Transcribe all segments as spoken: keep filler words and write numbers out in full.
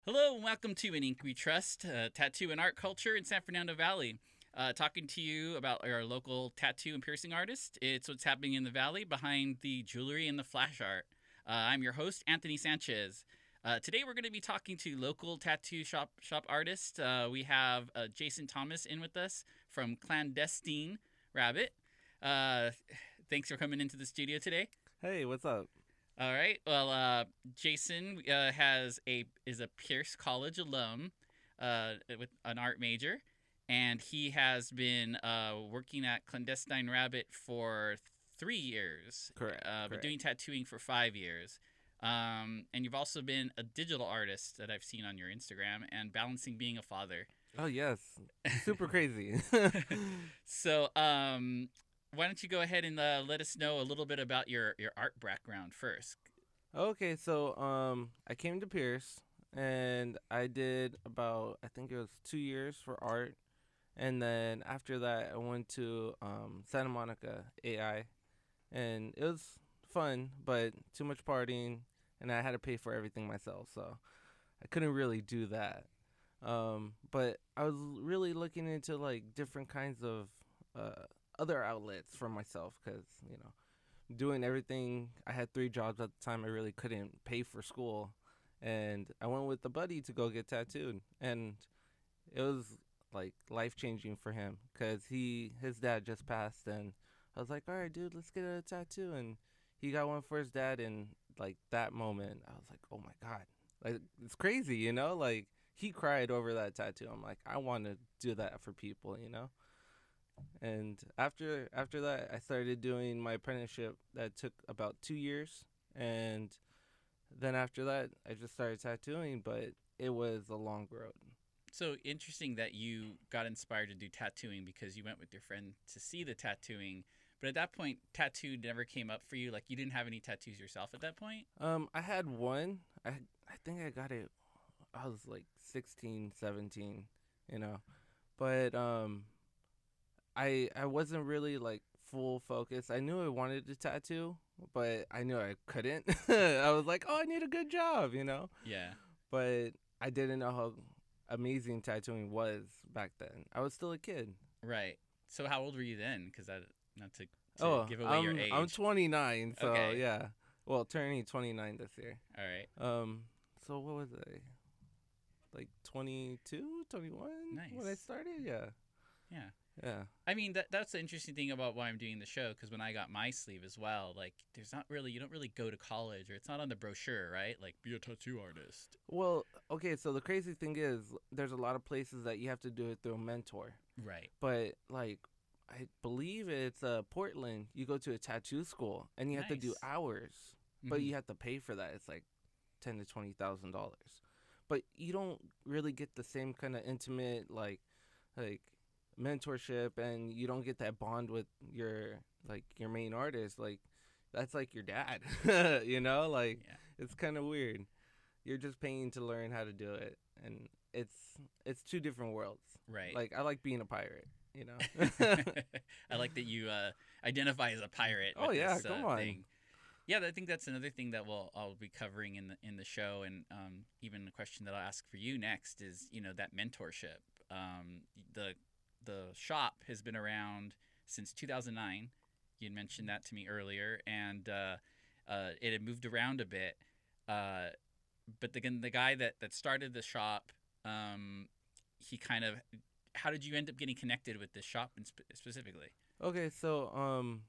Hello and welcome to An Ink We Trust, uh, tattoo and art culture in San Fernando Valley. Uh, talking to you about our local tattoo and piercing artist. It's what's happening in the valley behind the jewelry and the flash art. Uh, I'm your host, Anthony Sanchez. Uh, today we're going to be talking to local tattoo shop shop artists. Uh, we have uh, Jason Thomas in with us from Clandestine Rabbit. Uh, thanks for coming into the studio today. Hey, what's up? All right. Well, uh, Jason uh, has a is a Pierce College alum uh, with an art major, and he has been uh, working at Clandestine Rabbit for three years. Correct. Uh, but correct. doing tattooing for five years. Um, and you've also been a digital artist that I've seen on your Instagram and balancing being a father. Oh yes, super crazy. So, um, why don't you go ahead and uh, let us know a little bit about your, your art background first? Okay, so um, I came to Pierce and I did about I think it was two years for art, and then after that I went to um, Santa Monica A I, and it was fun, but too much partying, and I had to pay for everything myself, so I couldn't really do that. Um, but I was really looking into like different kinds of uh, other outlets for myself because you know doing everything. I had three jobs at the time. I really couldn't pay for school, and I went with a buddy to go get tattooed, and it was like life changing for him because he his dad just passed, and I was like, all right, dude, let's get a tattoo, and he got one for his dad, and like that moment, I was like, oh my god, like it's crazy, you know, like he cried over that tattoo. I'm like, I want to do that for people, you know. And after after that, I started doing my apprenticeship that took about two years, and then after that, I just started tattooing, but it was a long road. So interesting that you got inspired to do tattooing because you went with your friend to see the tattooing. But at that point, tattoo never came up for you. Like you didn't have any tattoos yourself at that point. Um, I had one. I I think I got it. I was like sixteen, seventeen, you know, but um, I I wasn't really like full focus. I knew I wanted to tattoo, but I knew I couldn't. I was like, oh, I need a good job, you know. Yeah. But I didn't know how amazing tattooing was back then. I was still a kid. Right. So how old were you then? Because that not to, to Oh, give away your I'm age. I'm twenty-nine, so Okay. yeah. Well, turning twenty-nine this year. All right. Um, so what was I? Like twenty-two, twenty-one when I Nice. started? Yeah. Yeah. Yeah. I mean, that that's the interesting thing about why I'm doing the show. Because when I got my sleeve as well, like, there's not really you don't really go to college or it's not on the brochure, right? Like, be a tattoo artist. Well, okay, so the crazy thing is there's a lot of places that you have to do it through a mentor. Right. But like I believe it's uh Portland, you go to a tattoo school and you have to do Nice. hours. But Mhm. you have to pay for that. It's like ten to twenty thousand dollars. But you don't really get the same kind of intimate like like mentorship, and you don't get that bond with your like your main artist. Like that's like your dad. You know, like Yeah. it's kind of weird. You're just paying to learn how to do it, and it's it's two different worlds. Right. Like I like being a pirate, you know. I like that you uh, identify as a pirate Oh with yeah, this come uh, on. thing. Yeah, I think that's another thing that we'll I'll be covering in the in the show, and um, even the question that I'll ask for you next is you know that mentorship. Um, the the shop has been around since two thousand nine. You had mentioned that to me earlier, and uh, uh, it had moved around a bit. Uh, but the the guy that that started the shop, um, he kind of how did you end up getting connected with this shop in spe- specifically? Okay, so um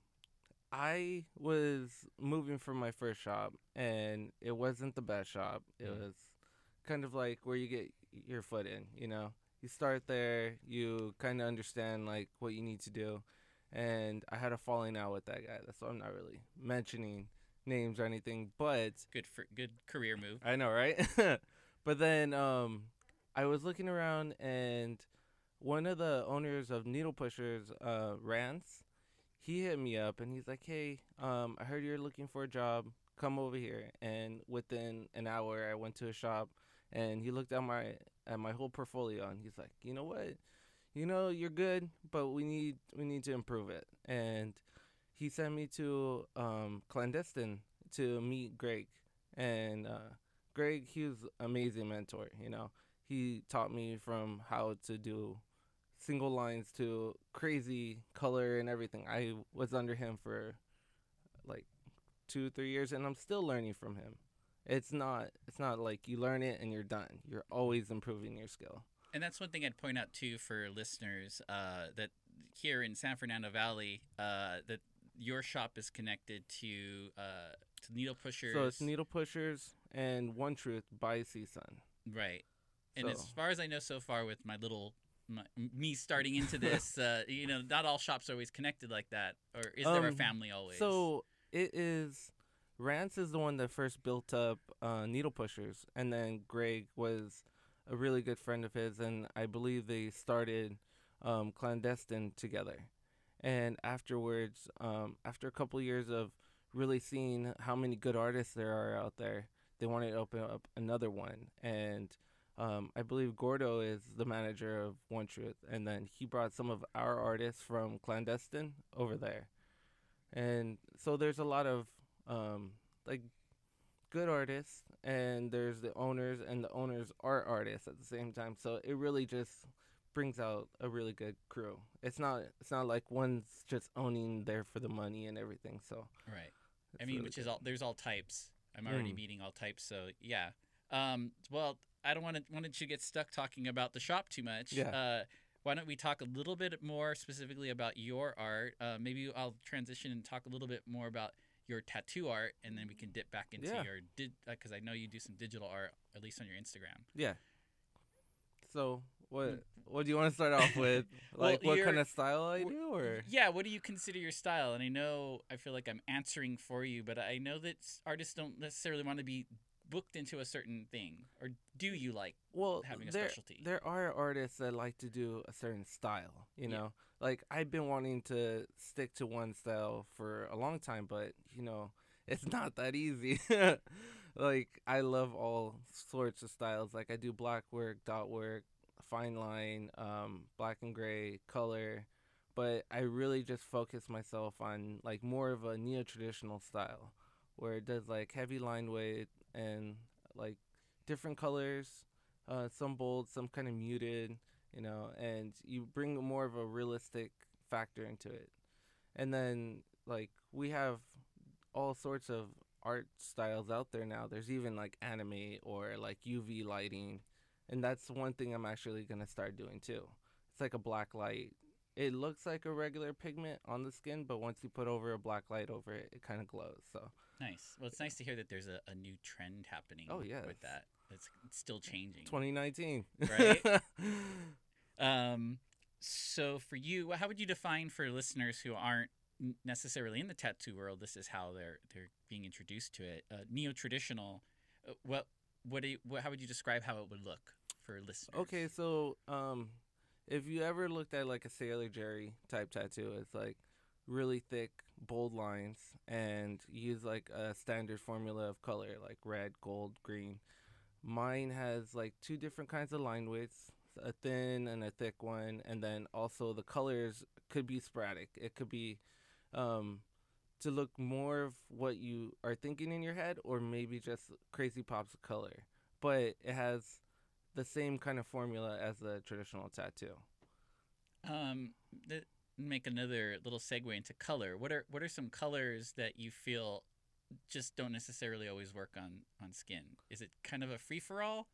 I was moving from my first shop, and it wasn't the best shop. It Mm. was kind of like where you get your foot in, you know. You start there, you kind of understand like what you need to do. And I had a falling out with that guy. That's why I'm not really mentioning names or anything, but Good for good career move. I know, right? But then um I was looking around, and one of the owners of Needle Pushers, uh Rance, he hit me up and he's like, "Hey, um, I heard you're looking for a job. Come over here." And within an hour, I went to a shop, and he looked at my at my whole portfolio, and he's like, "You know what? You know you're good, but we need we need to improve it." And he sent me to um, Clandestine to meet Greg, and uh, Greg, he was amazing mentor. You know, he taught me from how to do single lines to crazy color and everything. I was under him for like two, three years, and I'm still learning from him. It's not it's not like you learn it and you're done. You're always improving your skill. And that's one thing I'd point out too for listeners, uh, that here in San Fernando Valley, uh, that your shop is connected to uh, to Needle Pushers. So it's Needle Pushers and One Truth by CSUN. Right. And So- as far as I know so far, with my little my, me starting into this, uh, you know, not all shops are always connected like that. Or is there a Um, family always? So it is. Rance is the one that first built up uh, Needle Pushers, and then Greg was a really good friend of his, and I believe they started um, Clandestine together. And afterwards, um, after a couple years of really seeing how many good artists there are out there, they wanted to open up another one. And um, I believe Gordo is the manager of One Truth, and then he brought some of our artists from Clandestine over there. And so there's a lot of um, like good artists, and there's the owners, and the owners are artists at the same time. So it really just brings out a really good crew. It's not it's not like one's just owning there for the money and everything. So right. I it's mean, really which is good. all there's all types. I'm already Mm. meeting all types, so yeah. Um, well, I don't want to wanted to get stuck talking about the shop too much. Yeah. Uh, why don't we talk a little bit more specifically about your art? Uh, maybe I'll transition and talk a little bit more about your tattoo art, and then we can dip back into Yeah. your did because I know you do some digital art, at least on your Instagram. Yeah. So what what do you want to start off with? Well, Like what you're- kind of style I wh- do, or Yeah, what do you consider your style? And I know I feel like I'm answering for you, but I know that s- artists don't necessarily want to be booked into a certain thing, or do you like? well, having a there specialty. there are artists that like to do a certain style. You Yeah. know, like I've been wanting to stick to one style for a long time, but you know, it's not that easy. Like I love all sorts of styles. Like I do black work, dot work, fine line, um, black and gray, color, but I really just focus myself on like more of a neo-traditional style, where it does like heavy line weight and like different colors, uh, some bold, some kind of muted, you know, and you bring more of a realistic factor into it. And then like we have all sorts of art styles out there now. There's even like anime or like U V lighting, and that's one thing I'm actually gonna start doing too. It's like a black light. It looks like a regular pigment on the skin, but once you put over a black light over it, it kind of glows. So Nice. Well, it's nice to hear that there's a, a new trend happening. Oh, yes. with that. It's, it's still changing. twenty nineteen, Right? Um, so for you, how would you define for listeners who aren't n- necessarily in the tattoo world? This is how they're they're being introduced to it. Uh, Neo traditional. Uh, what what, do you, what how would you describe how it would look for listeners? Okay, so um, if you ever looked at like a Sailor Jerry type tattoo, it's like really thick, bold lines, and use like a standard formula of color, like red, gold, green. Mine has like two different kinds of line widths, a thin and a thick one, and then also the colors could be sporadic. It could be um, to look more of what you are thinking in your head, or maybe just crazy pops of color. But it has the same kind of formula as a traditional tattoo. Um, th- make another little segue into color. What are what are some colors that you feel just don't necessarily always work on on skin? Is it kind of a free for all?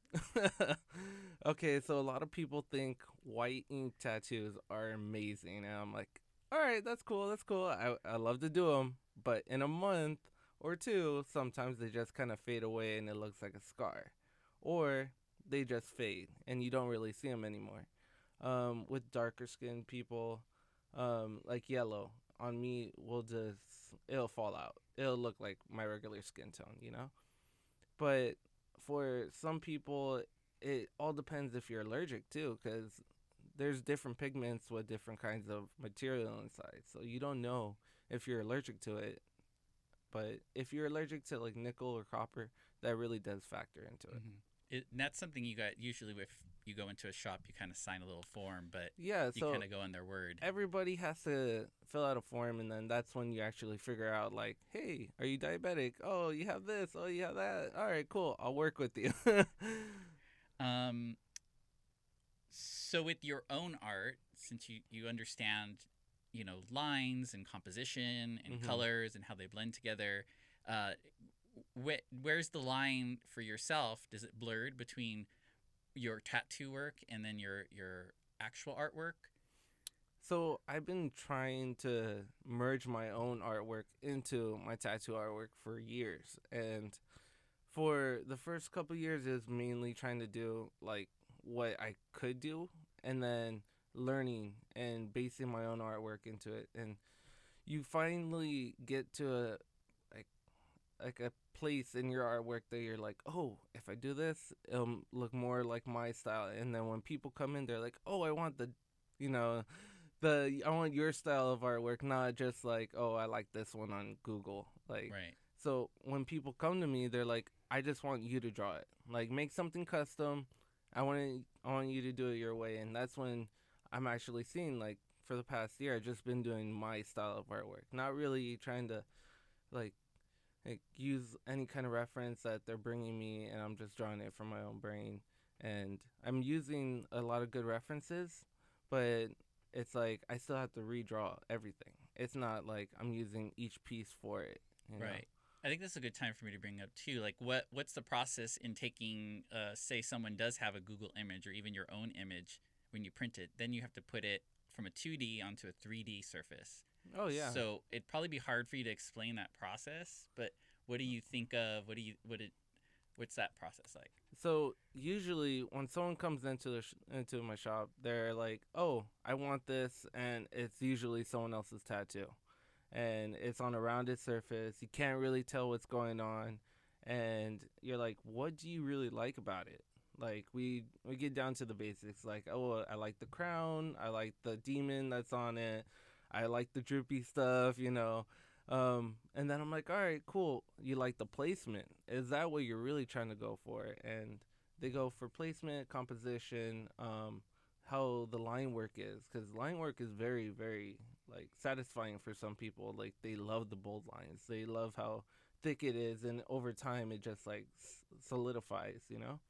Okay, so a lot of people think white ink tattoos are amazing, and I'm like, all right, that's cool, that's cool. I I love to do them, but in a month or two, sometimes they just kind of fade away and it looks like a scar, or they just fade and you don't really see them anymore. Um, with darker skinned people, um, like yellow on me will just it'll fall out. It'll look like my regular skin tone, you know. But for some people, it all depends if you're allergic too, because there's different pigments with different kinds of material inside. So you don't know if you're allergic to it. But if you're allergic to like nickel or copper, that really does factor into it. Mhm. It, and that's something you got usually with you go into a shop, you kind of sign a little form, but Yeah, you so kind of go on their word. everybody has to fill out a form, and then that's when you actually figure out, like, hey, are you diabetic? Oh, you have this. Oh, you have that. All right, cool. I'll work with you. Um, so with your own art, since you, you understand, you know, lines and composition and Mhm. colors and how they blend together, uh, wh- where's the line for yourself? Does it blurred between your tattoo work and then your your actual artwork? So I've been trying to merge my own artwork into my tattoo artwork for years, and for the first couple years, it was mainly trying to do like what I could do, and then learning and basing my own artwork into it. And you finally get to a like like a place in your artwork that you're like, oh, if I do this, it'll look more like my style. And then when people come in, they're like, oh, I want the, you know, the I want your style of artwork, not just like, oh, I like this one on Google. Like, Right. so when people come to me, they're like, I just want you to draw it. Like, make something custom. I want to, I want you to do it your way. And that's when I'm actually seeing, like, for the past year, I've just been doing my style of artwork, not really trying to like like use any kind of reference that they're bringing me, and I'm just drawing it from my own brain. And I'm using a lot of good references, but it's like I still have to redraw everything. It's not like I'm using each piece for it, you know? Right. I think that's a good time for me to bring up too. Like, what what's the process in taking, uh, say, someone does have a Google image or even your own image when you print it, then you have to put it from a two D onto a three D surface. Oh yeah. So it'd probably be hard for you to explain that process. But what do you think of? What do you what it what's that process like? So usually when someone comes into the sh- into my shop, they're like, "Oh, I want this," and it's usually someone else's tattoo, and it's on a rounded surface. You can't really tell what's going on, and you're like, "What do you really like about it?" Like we we get down to the basics, like, "Oh, I like the crown. I like the demon that's on it. I like the droopy stuff," you know. Um, and then I'm like, all right, cool. You like the placement? Is that what you're really trying to go for? And they go for placement, composition, um, how the line work is, because line work is very, very like satisfying for some people. Like they love the bold lines. They love how thick it is, and over time it just like s- solidifies, you know.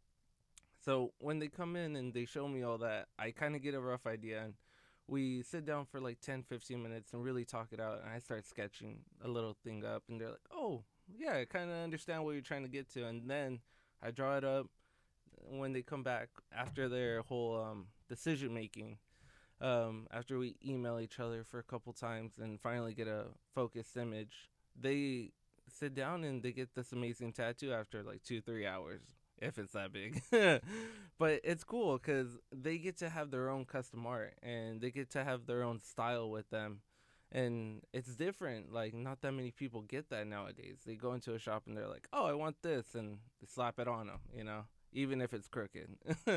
So when they come in and they show me all that, I kind of get a rough idea, and we sit down for like ten, fifteen minutes and really talk it out. And I start sketching a little thing up, and they're like, oh, yeah, I kind of understand what you're trying to get to. And then I draw it up. When they come back after their whole um, decision making, um, after we email each other for a couple times and finally get a focused image, they sit down and they get this amazing tattoo after like two, three hours, if it's that big. But it's cool because they get to have their own custom art and they get to have their own style with them. And it's different. Like, not that many people get that nowadays. They go into a shop and they're like, oh, I want this. And they slap it on them, you know, even if it's crooked.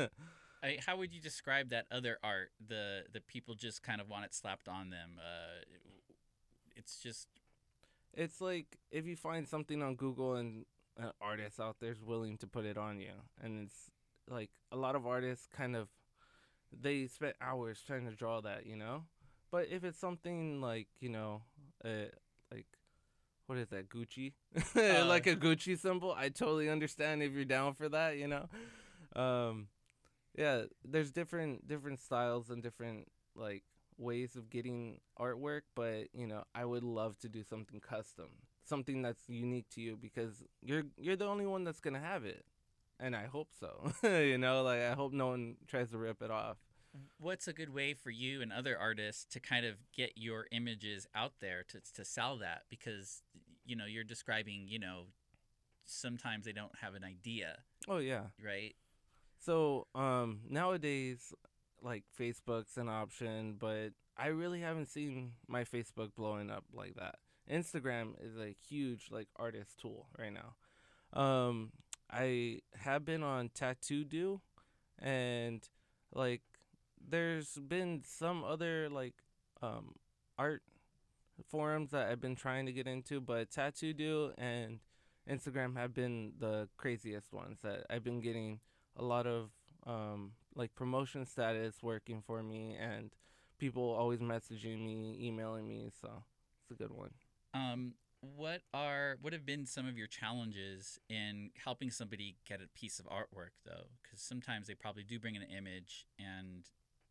I, how would you describe that other art? The the people just kind of want it slapped on them. Uh, it's just It's like if you find something on Google and an artist out there's willing to put it on you, and it's like a lot of artists kind of they spent hours trying to draw that, you know. But if it's something like you know, uh, like what is that, Gucci, uh, like a Gucci symbol, I totally understand if you're down for that, you know. Um, yeah, there's different different styles and different like ways of getting artwork, but you know, I would love to do something custom, something that's unique to you because you're you're the only one that's gonna have it, and I hope so. You know, like I hope no one tries to rip it off. what's a good way for you and other artists to kind of get your images out there to to sell that? Because you know you're describing, you know, sometimes they don't have an idea, Oh yeah. right? So um nowadays, like Facebook's an option, but I really haven't seen my Facebook blowing up like that. Instagram is a huge like artist tool right now. Um, I have been on Tattoo Do, and like there's been some other like um art forums that I've been trying to get into, but Tattoo Do and Instagram have been the craziest ones that I've been getting a lot of um, like promotion status working for me, and people always messaging me, emailing me. So it's a good one. Um, what are what have been some of your challenges in helping somebody get a piece of artwork though? Because sometimes they probably do bring in an image, and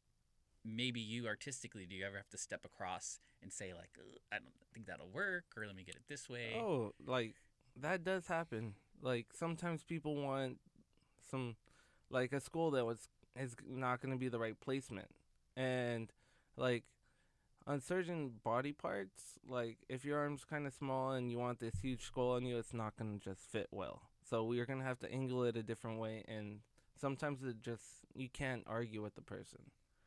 maybe you artistically, do you ever have to step across and say like, "Ugh, I don't think that'll work, or let me get it this way? Oh, like that does happen. Like sometimes people want some, like a school that was is not going to be the right placement, and like on certain body parts, like if your arm's kind of small and you want this huge skull on you, it's not going to just fit well. So we are going to have to angle it a different way, and sometimes it just you can't argue with the person,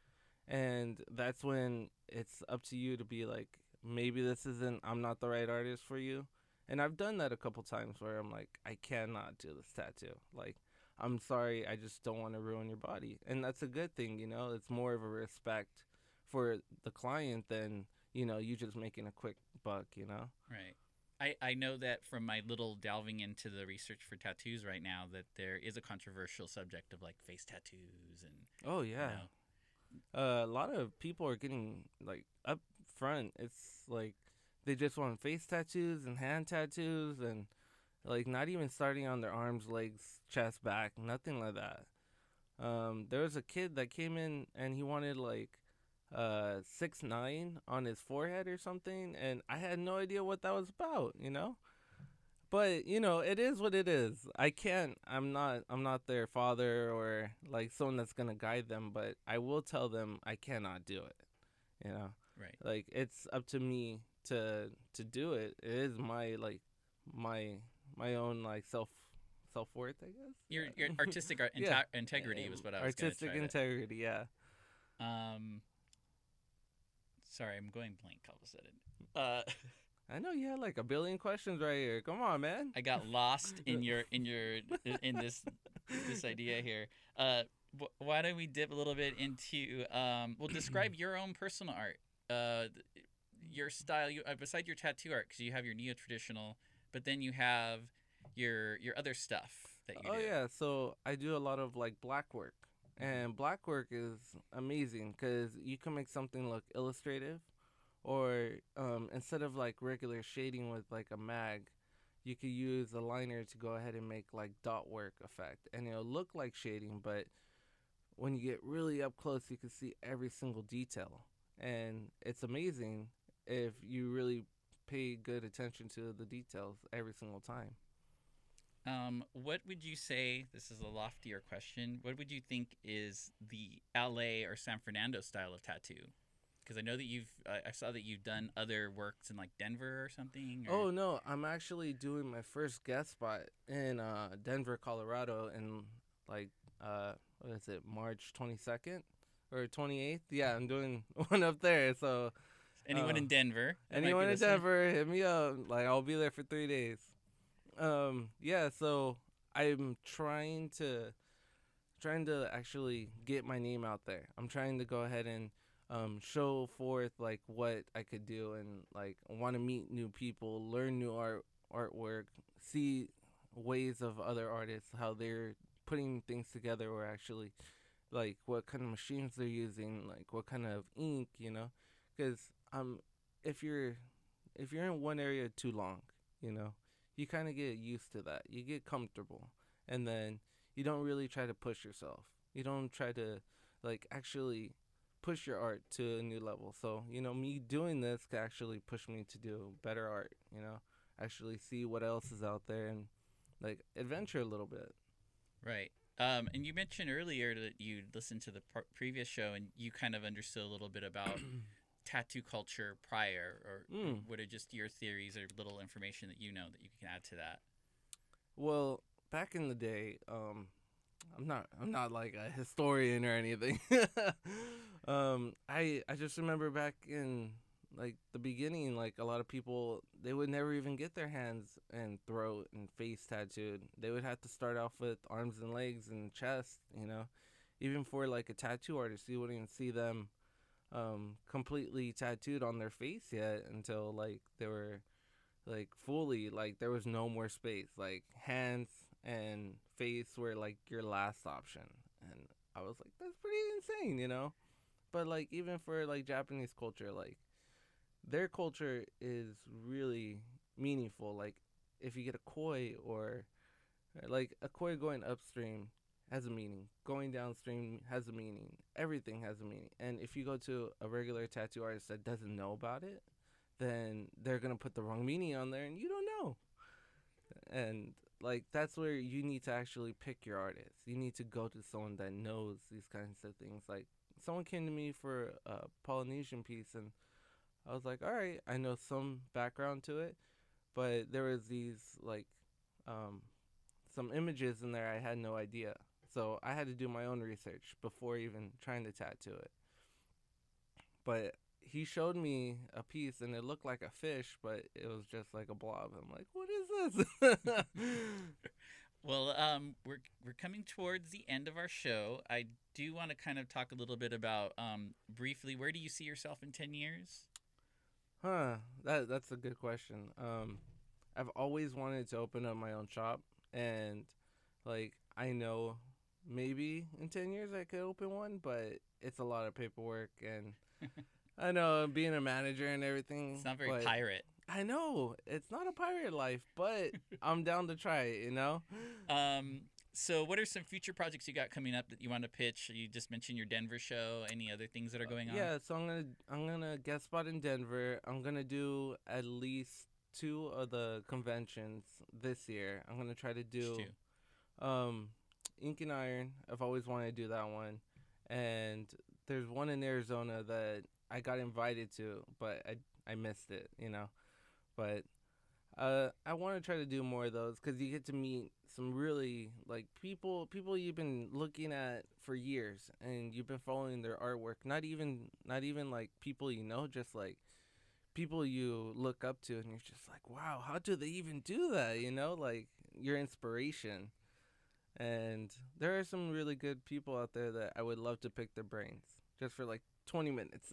and that's when it's up to you to be like, maybe this isn't, I'm not the right artist for you. And I've done that a couple times where I'm like, I cannot do this tattoo. Like, I'm sorry, I just don't want to ruin your body. And that's a good thing, you know? It's more of a respect for the client than, you know, you just making a quick buck, you know? Right. I, I know that from my little delving into the research for tattoos right now that there is a controversial subject of like face tattoos and Oh, yeah. you know, Uh, a lot of people are getting, like, up front. It's like they just want face tattoos and hand tattoos and, like, not even starting on their arms, legs, chest, back, nothing like that. Um, there was a kid that came in and he wanted, like, uh six nine on his forehead or something, and I had no idea what that was about, you know. But you know, it is what it is. I can't. I'm not. I'm not their father or like someone that's gonna guide them. But I will tell them I cannot do it. You know, right. like it's up to me to to do it. It is my like my my own like self self worth, I guess. Your your artistic ar- Yeah. inte- integrity was what I was Artistic gonna try integrity. Yeah. to, um. Sorry, I'm going blank all of a sudden. Uh, I know you had like a billion questions right here. Come on, man. I got lost in your in your in this this idea here. Uh, wh- why don't we dip a little bit into um? Well, describe your own personal art. Uh, th- your style. You uh, beside your tattoo art, because you have your neo traditional, but then you have your your other stuff that you Oh do. yeah, so I do a lot of like black work, and black work is amazing because you can make something look illustrative, or um, instead of like regular shading with like a mag, you could use a liner to go ahead and make like dot work effect, and it'll look like shading, but when you get really up close, you can see every single detail, and it's amazing if you really pay good attention to the details every single time. Um, what would you say? This is a loftier question. What would you think is the L A or San Fernando style of tattoo? Because I know that you've, uh, I saw that you've done other works in like Denver or something. Or... Oh no, I'm actually doing my first guest spot in uh, Denver, Colorado, in like uh, what is it, March twenty-second or twenty-eighth? Yeah, I'm doing one up there. So anyone uh, in Denver? that might be anyone in listening? Denver, hit me up. Like I'll be there for three days. Um, yeah, so I'm trying to trying to actually get my name out there. I'm trying to go ahead and um, show forth like what I could do, and like want to meet new people, learn new art artwork, see ways of other artists how they're putting things together, or actually like what kind of machines they're using, like what kind of ink, you know, because um if you're if you're in one area too long, you know, you kind of get used to that. You get comfortable, and then you don't really try to push yourself. You don't try to like actually push your art to a new level. So, you know, me doing this can actually push me to do better art, you know, actually see what else is out there and like adventure a little bit. Right. Um, and you mentioned earlier that you listened to the pr- previous show and you kind of understood a little bit about tattoo culture prior, or, or Mm. what are just your theories or little information that you know that you can add to that? Well, back in the day, um, I'm not I'm not like a historian or anything. um, I I just remember back in like the beginning, like a lot of people they would never even get their hands and throat and face tattooed. They would have to start off with arms and legs and chest. You know, even for like a tattoo artist, you wouldn't even see them um completely tattooed on their face yet until like they were like fully like there was no more space, like hands and face were like your last option, and I was like, that's pretty insane, you know. But like even for like Japanese culture, like their culture is really meaningful. Like if you get a koi or like a koi going upstream has a meaning. Going downstream has a meaning. Everything has a meaning. And if you go to a regular tattoo artist that doesn't know about it, then they're gonna put the wrong meaning on there, and you don't know. And like that's where you need to actually pick your artist. You need to go to someone that knows these kinds of things. Like someone came to me for a Polynesian piece, and I was like, all right, I know some background to it, but there was these like um, some images in there I had no idea. So I had to do my own research before even trying to tattoo it. But he showed me a piece and it looked like a fish, but it was just like a blob. I'm like, what is this? Well, um, we're we're coming towards the end of our show. I do want to kind of talk a little bit about um, briefly. Where do you see yourself in ten years? Huh? That that's a good question. Um, I've always wanted to open up my own shop, and like I know maybe in ten years I could open one, but it's a lot of paperwork, and I know being a manager and everything. It's not very but pirate. I know it's not a pirate life, but I'm down to try it. You know. Um. So, what are some future projects you got coming up that you want to pitch? You just mentioned your Denver show. Any other things that are going on? Yeah, so I'm gonna I'm gonna guest spot in Denver. I'm gonna do at least two of the conventions this year. I'm gonna try to do um, Ink and Iron. I've always wanted to do that one, and there's one in Arizona that I got invited to, but I I missed it. You know, but uh, I want to try to do more of those because you get to meet some really like people people you've been looking at for years, and you've been following their artwork. Not even not even like people you know, just like people you look up to, and you're just like, wow, how do they even do that? You know, like your inspiration. And there are some really good people out there that I would love to pick their brains just for like twenty minutes.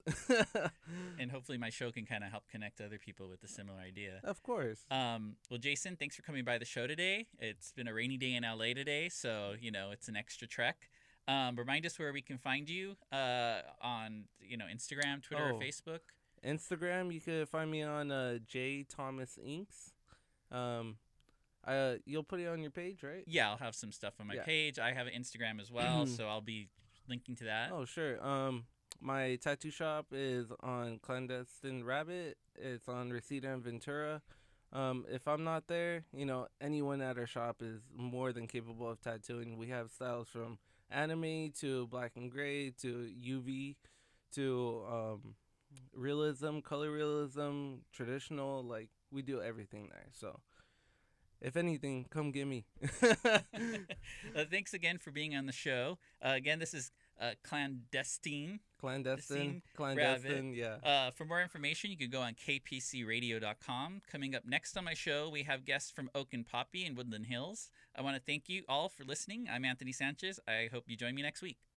And hopefully my show can kind of help connect other people with a similar idea. Of course. Um, well, Jason, thanks for coming by the show today. It's been a rainy day in L A today, so, you know, it's an extra trek. Um, remind us where we can find you uh, on, you know, Instagram, Twitter, Oh. or Facebook. Instagram, you can find me on uh, J Thomas Inks. Um, uh, you'll put it on your page, right? Yeah, I'll have some stuff on my Yeah. page. I have an Instagram as well, so I'll be linking to that. Oh, sure. Um, my tattoo shop is on Clandestine Rabbit. It's on Reseda and Ventura. Um, if I'm not there, you know, anyone at our shop is more than capable of tattooing. We have styles from anime to black and gray to U V to um, realism, color realism, traditional. Like, we do everything there. So, if anything, come get me. uh, thanks again for being on the show. Uh, again, this is uh, Clandestine. Clandestine, Clandestine clandestine, yeah. Uh, for more information, you can go on k p c radio dot com. Coming up next on my show, we have guests from Oak and Poppy in Woodland Hills. I want to thank you all for listening. I'm Anthony Sanchez. I hope you join me next week.